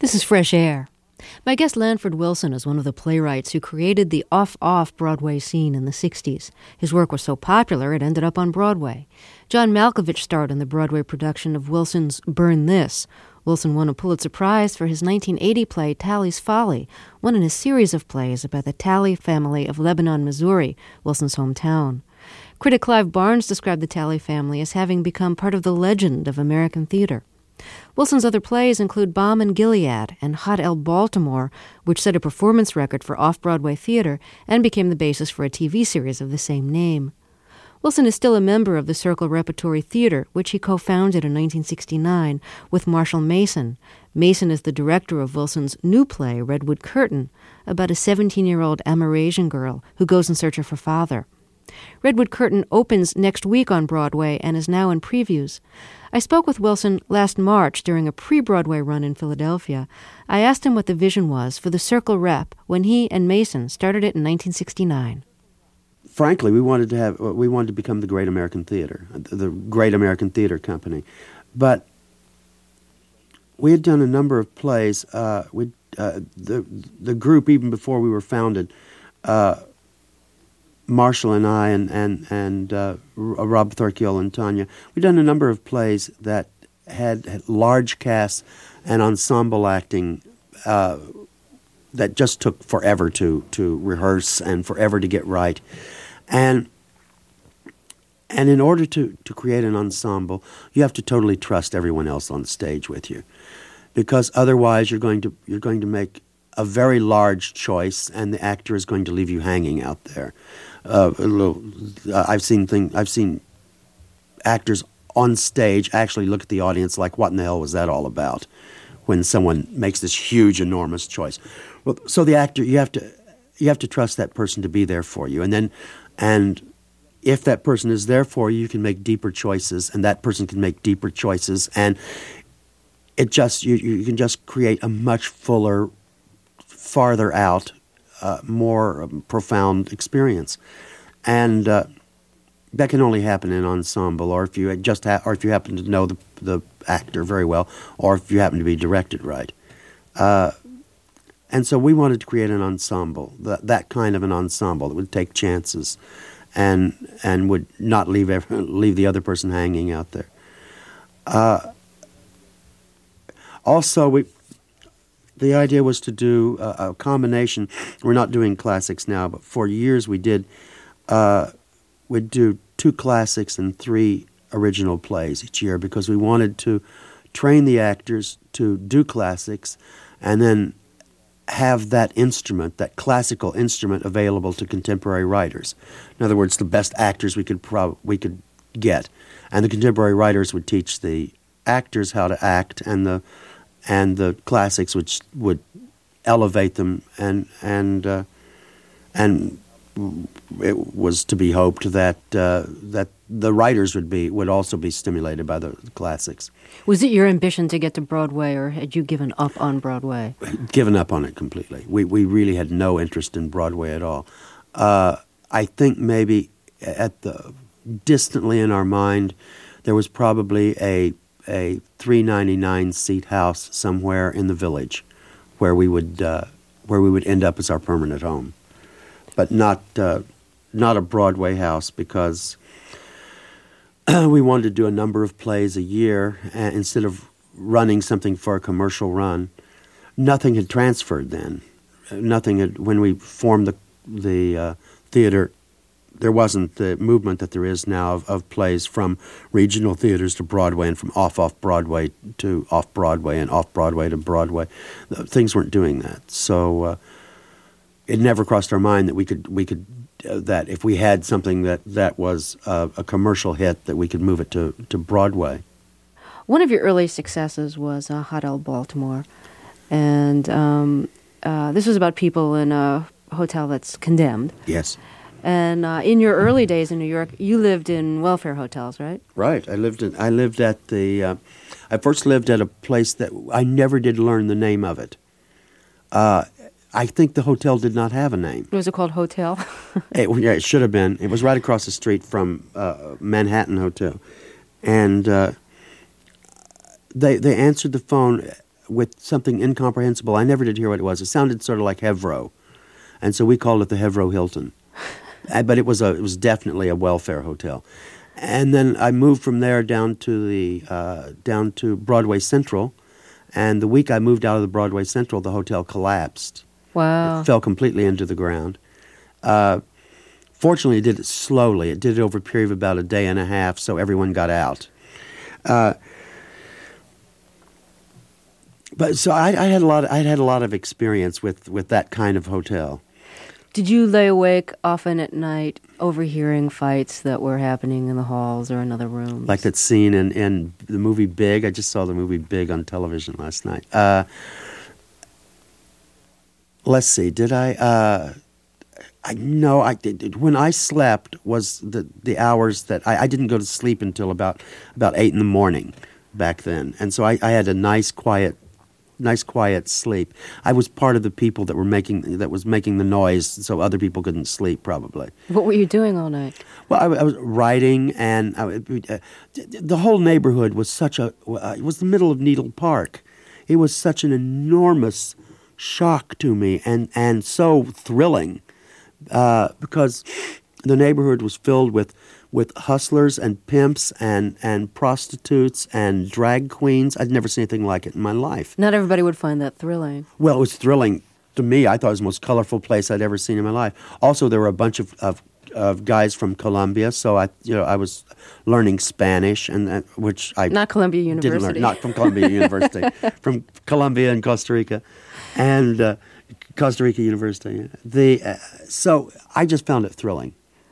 This is Fresh Air. My guest Lanford Wilson is one of the playwrights who created the off-Broadway scene in the 60s. His work was so popular it ended up on Broadway. John Malkovich starred in the Broadway production of Wilson's Burn This. Wilson won a Pulitzer Prize for his 1980 play Tally's Folly, one in a series of plays about the Talley family of Lebanon, Missouri, Wilson's hometown. Critic Clive Barnes described the Talley family as having become part of the legend of American theater. Wilson's other plays include Balm in Gilead and Hot L Baltimore, which set a performance record for off-Broadway theater and became the basis for a TV series of the same name. Wilson is still a member of the Circle Repertory Theater, which he co-founded in 1969 with Marshall Mason. Mason is the director of Wilson's new play, Redwood Curtain, about a 17-year-old Amerasian girl who goes in search of her father. Redwood Curtain opens next week on Broadway and is now in previews. I spoke with Wilson last March during a pre-Broadway run in Philadelphia. I asked him what the vision was for the Circle Rep when he and Mason started it in 1969. Frankly, we wanted to become the Great American Theater, the Great American Theater Company. But we had done a number of plays. The group, even before we were founded, Marshall and I and Rob Thorkiel and Tanya, we've done a number of plays that had large casts and ensemble acting that just took forever to rehearse and forever to get right. And in order to create an ensemble, you have to totally trust everyone else on the stage with you, because otherwise you're going to make a very large choice, and the actor is going to leave you hanging out there. I've seen actors on stage actually look at the audience like, "What in the hell was that all about?" when someone makes this huge, enormous choice. Well, so the actor, you have to trust that person to be there for you, and if that person is there for you, you can make deeper choices, and that person can make deeper choices, and it just you can just create a much fuller, farther out, more profound experience, and that can only happen in ensemble, or if you happen to know the actor very well, or if you happen to be directed right. And so we wanted to create an ensemble, that kind of an ensemble that would take chances, and would not leave the other person hanging out there. Also, the idea was to do a combination. We're not doing classics now, but for years we'd do 2 classics and 3 original plays each year, because we wanted to train the actors to do classics and then have that instrument, that classical instrument, available to contemporary writers. In other words, the best actors we could get, and the contemporary writers would teach the actors how to act, and the classics would elevate them, and it was to be hoped that the writers would also be stimulated by the classics. Was it your ambition to get to Broadway, or had you given up on Broadway? Given up on it completely. We really had no interest in Broadway at all. I think maybe distantly in our mind, there was probably a $3.99 seat house somewhere in the Village, where we would end up as our permanent home, but not a Broadway house, because we wanted to do a number of plays a year, and instead of running something for a commercial run. Nothing had transferred then. When we formed the theater, there wasn't the movement that there is now of plays from regional theaters to Broadway, and from off-Broadway to off-Broadway, and off-Broadway to Broadway. Things weren't doing that. So it never crossed our mind that we could that if we had something that was a commercial hit, that we could move it to Broadway. One of your early successes was Hot L Baltimore, and this was about people in a hotel that's condemned. Yes. And in your early days in New York, you lived in welfare hotels, right? Right. I first lived at a place that I never did learn the name of it. I think the hotel did not have a name. Was it called Hotel? It should have been. It was right across the street from Manhattan Hotel. And they answered the phone with something incomprehensible. I never did hear what it was. It sounded sort of like Hevro, and so we called it the Hevro Hilton. But it was definitely a welfare hotel. And then I moved from there down to Broadway Central, and the week I moved out of the Broadway Central, the hotel collapsed. Wow. It fell completely into the ground. Fortunately, it did it slowly. It did it over a period of about a day and a half, so everyone got out. But so I had a lot of experience with that kind of hotel. Did you lay awake often at night overhearing fights that were happening in the halls or in other rooms? Like that scene in the movie Big. I just saw the movie Big on television last night. Let's see. Did I? I know I did. When I slept was the hours that I didn't go to sleep until about 8 in the morning back then, and so I had a nice quiet sleep. I was part of the people that was making the noise, so other people couldn't sleep. Probably. What were you doing all night? Well, I was writing, and the whole neighborhood was it was the middle of Needle Park. It was such an enormous shock to me, and so thrilling, because the neighborhood was filled with hustlers and pimps and prostitutes and drag queens. I'd never seen anything like it in my life. Not everybody would find that thrilling. Well, it was thrilling to me. I thought it was the most colorful place I'd ever seen in my life. Also, there were a bunch of guys from Columbia, so I was learning Spanish, and which I not Columbia University. Didn't learn, not from Columbia University, from Columbia and Costa Rica, and Costa Rica University. So I just found it thrilling.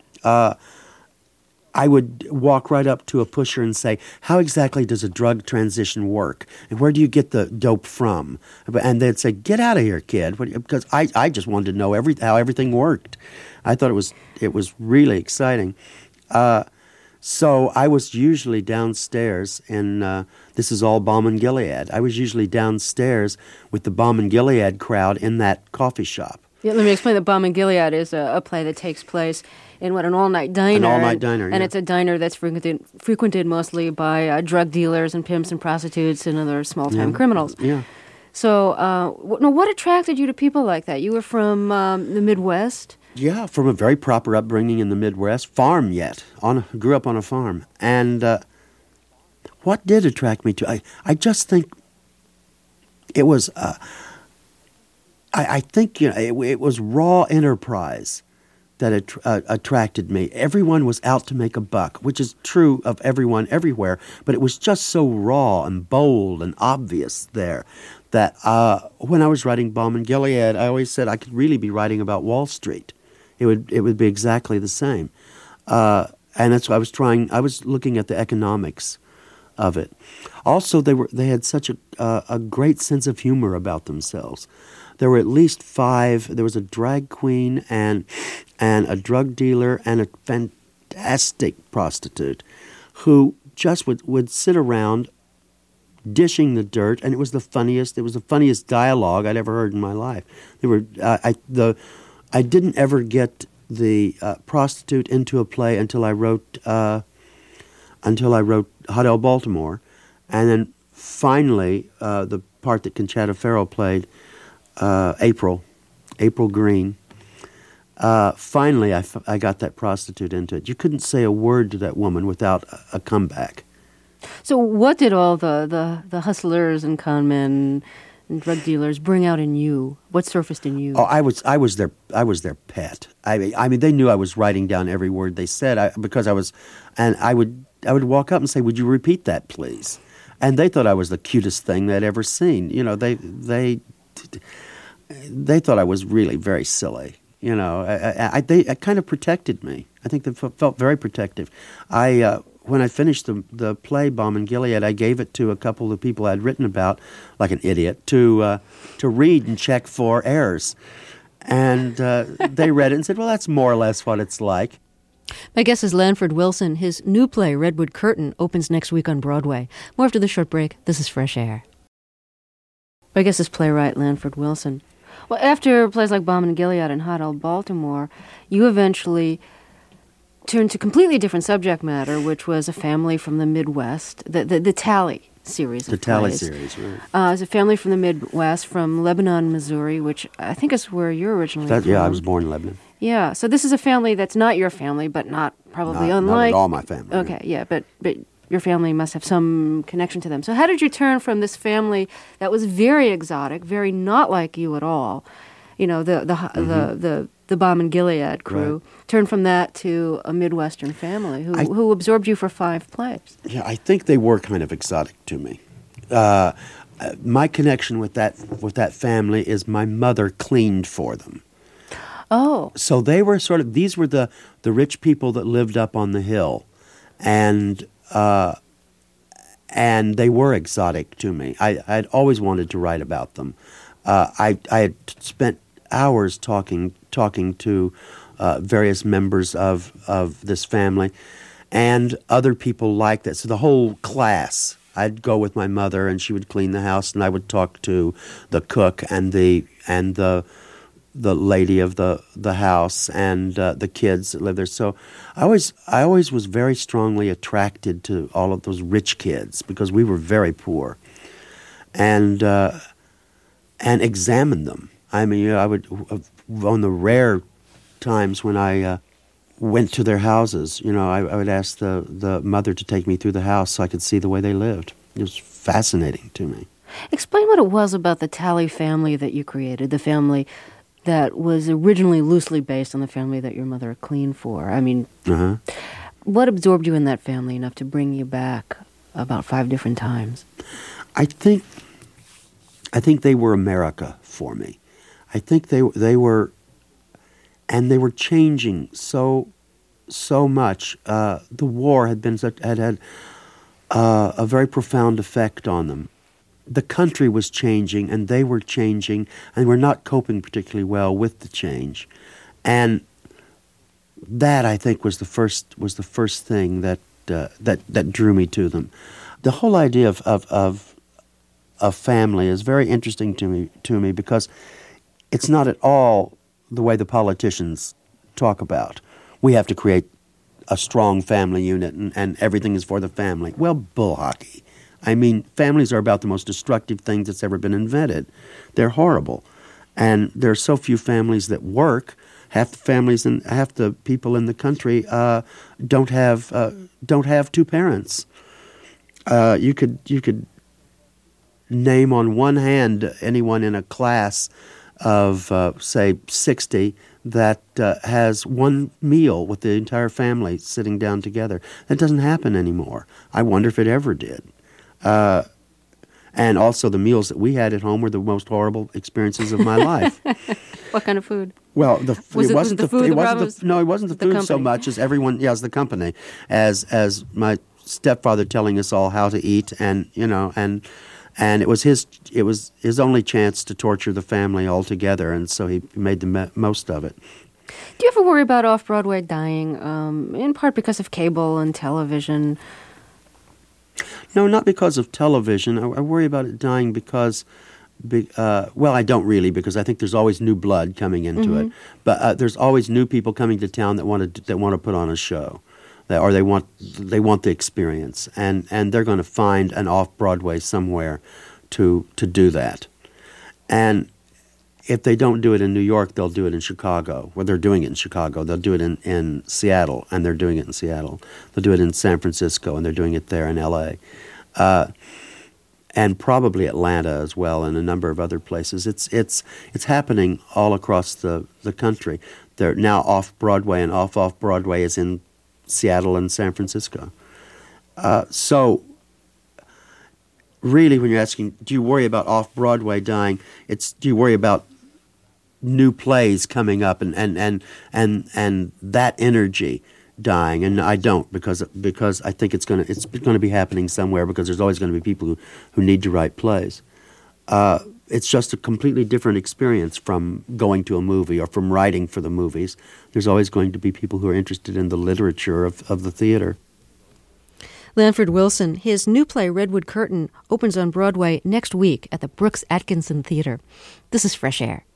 I would walk right up to a pusher and say, how exactly does a drug transition work? And where do you get the dope from? And they'd say, get out of here, kid. Because I just wanted to know how everything worked. I thought it was really exciting. So I was usually downstairs in, this is all Balm and Gilead. I was usually downstairs with the Balm and Gilead crowd in that coffee shop. Yeah, let me explain that Balm and Gilead is a play that takes place in an all-night diner. An all-night diner, And it's a diner that's frequented mostly by drug dealers and pimps and prostitutes and other small-time criminals. Yeah. So, what attracted you to people like that? You were from the Midwest? Yeah, from a very proper upbringing in the Midwest. Farm yet. Grew up on a farm. And what did attract me to I just think it was... I think it was raw enterprise that attracted me. Everyone was out to make a buck, which is true of everyone everywhere, but it was just so raw and bold and obvious there that when I was writing Balm and Gilead, I always said I could really be writing about Wall Street. It would be exactly the same. And that's what I was trying. I was looking at the economics of it. Also, they had such a great sense of humor about themselves. There were at least 5. There was a drag queen and a drug dealer and a fantastic prostitute who just would sit around dishing the dirt, and it was the funniest dialogue I'd ever heard in my life. I didn't ever get the prostitute into a play until I wrote Hot L Baltimore, and then finally the part that Conchata Ferro played. April Green. Finally, I got that prostitute into it. You couldn't say a word to that woman without a comeback. So what did all the hustlers and conmen and drug dealers bring out in you? What surfaced in you? Oh, I was their pet. I mean, they knew I was writing down every word they said because I was, and I would walk up and say, "Would you repeat that, please?" And they thought I was the cutest thing they'd ever seen. They thought I was really very silly. They kind of protected me. I think they felt very protective. When I finished the play Balm and Gilead, I gave it to a couple of people I'd written about, like an idiot, to read and check for errors. And they read it and said, well, that's more or less what it's like. My guest is Lanford Wilson. His new play, Redwood Curtain, opens next week on Broadway. More after the short break. This is Fresh Air. My guest is playwright Lanford Wilson. Well, after plays like Balm and Gilead and Hot L Baltimore, you eventually turned to completely different subject matter, which was a family from the Midwest, the Tally series of The Tally plays. series, right. It's a family from the Midwest, from Lebanon, Missouri, which I think is where you're originally from. Yeah, I was born in Lebanon. Yeah, so this is a family that's not your family, but not probably Not unlike... at all my family. Okay, yeah, but your family must have some connection to them. So how did you turn from this family that was very exotic, very not like you at all, you know, the Balm and Gilead crew, Right. turn from that to a Midwestern family who absorbed you for 5 plays? Yeah, I think they were kind of exotic to me. My connection with that family is my mother cleaned for them. Oh, So they were these were the rich people that lived up on the hill, and they were exotic to me. I'd always wanted to write about them. I had spent hours talking to various members of this family and other people like that. So the whole class, I'd go with my mother and she would clean the house, and I would talk to the cook and the lady of the house and the kids that lived there. So I always was very strongly attracted to all of those rich kids because we were very poor, and examined them. I mean, I would, on the rare times when I went to their houses, I would ask the mother to take me through the house so I could see the way they lived. It was fascinating to me. explain what it was about the Tally family that you created, the family that was originally loosely based on the family that your mother cleaned for. I mean, what absorbed you in that family enough to bring you back about 5 different times? I think they were America for me. I think they were, and they were changing so much. The war had a very profound effect on them. The country was changing, and they were changing, and were not coping particularly well with the change. And that, I think, was the first thing that drew me to them. The whole idea of family is very interesting to me because it's not at all the way the politicians talk about. We have to create a strong family unit and everything is for the family. Well, bull hockey. I mean, families are about the most destructive things that's ever been invented. They're horrible. And there are so few families that work. Half the people in the country don't have 2 parents. You could name on one hand anyone in a class of say 60 that has one meal with the entire family sitting down together. That doesn't happen anymore. I wonder if it ever did. And also the meals that we had at home were the most horrible experiences of my life. What kind of food? Well, it wasn't the food so company. much as everyone. Yeah, as the company, as my stepfather telling us all how to eat, and it was his only chance to torture the family altogether, and so he made the most of it. Do you ever worry about off-Broadway dying, in part because of cable and television? No, not because of television. I worry about it dying because, I don't really, because I think there's always new blood coming into it. But there's always new people coming to town that want to put on a show, or they want the experience, and they're going to find an off-Broadway somewhere to do that. And if they don't do it in New York, they'll do it in Chicago. Well, they're doing it in Chicago. They'll do it in Seattle, and they're doing it in Seattle. They'll do it in San Francisco, and they're doing it there in L.A. And probably Atlanta as well, and a number of other places. It's happening all across the country. They're now off-Broadway, and off-Broadway is in Seattle and San Francisco. So really, when you're asking, do you worry about off-Broadway dying, do you worry about new plays coming up and that energy dying? And I don't, because I think it's going to be happening somewhere, because there's always going to be people who need to write plays. It's just a completely different experience from going to a movie or from writing for the movies. There's always going to be people who are interested in the literature of the theater. Lanford Wilson, his new play, Redwood Curtain, opens on Broadway next week at the Brooks Atkinson Theater. This is Fresh Air.